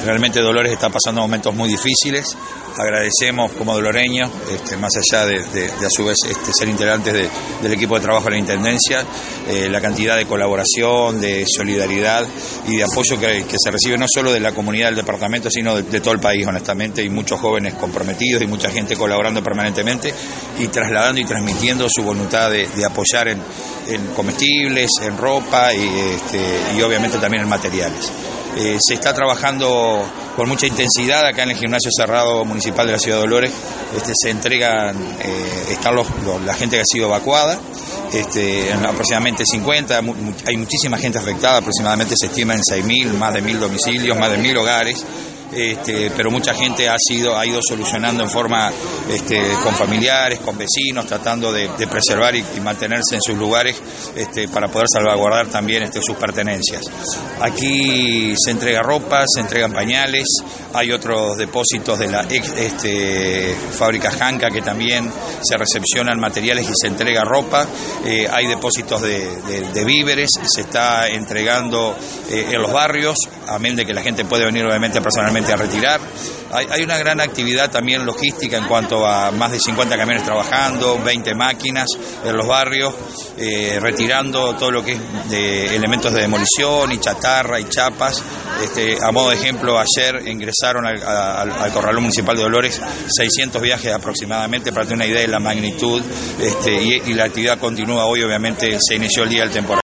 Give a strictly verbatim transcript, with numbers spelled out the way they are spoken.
realmente Dolores está pasando momentos muy difíciles. Agradecemos como doloreños, este, más allá de, de, de a su vez este, ser integrantes de, del equipo de trabajo de la Intendencia, eh, la cantidad de colaboración, de solidaridad y de apoyo que, que se recibe no solo de la comunidad del departamento, sino de, de todo el país, honestamente, y muchos jóvenes comprometidos y mucha gente colaborando permanentemente y trasladando y transmitiendo su voluntad de, de apoyar en, en comestibles, en ropa y, este, y obviamente también en materiales. Eh, se está trabajando con mucha intensidad acá en el gimnasio cerrado municipal de la ciudad de Dolores. Este, se entregan, eh, están los, los, la gente que ha sido evacuada, este, en aproximadamente cincuenta, mu hay muchísima gente afectada, aproximadamente se estima en seis mil, más de mil domicilios, más de mil hogares. Este, pero mucha gente ha sido ha ido solucionando en forma este, con familiares, con vecinos, tratando de, de preservar y, y mantenerse en sus lugares este, para poder salvaguardar también este, sus pertenencias. Aquí se entrega ropa, se entregan pañales, hay otros depósitos de la ex, este, fábrica Janca que también se recepcionan materiales y se entrega ropa, eh, hay depósitos de, de, de víveres, se está entregando eh, en los barrios, amén de que la gente puede venir obviamente personalmente a retirar. Hay, hay una gran actividad también logística en cuanto a más de cincuenta camiones trabajando, veinte máquinas en los barrios, eh, retirando todo lo que es de elementos de demolición y chatarra y chapas. Este, a modo de ejemplo, ayer ingresaron al, al, al Corralón Municipal de Dolores seiscientos viajes aproximadamente, para tener una idea de la magnitud, este, y, y la actividad continúa hoy, obviamente se inició el día del temporal.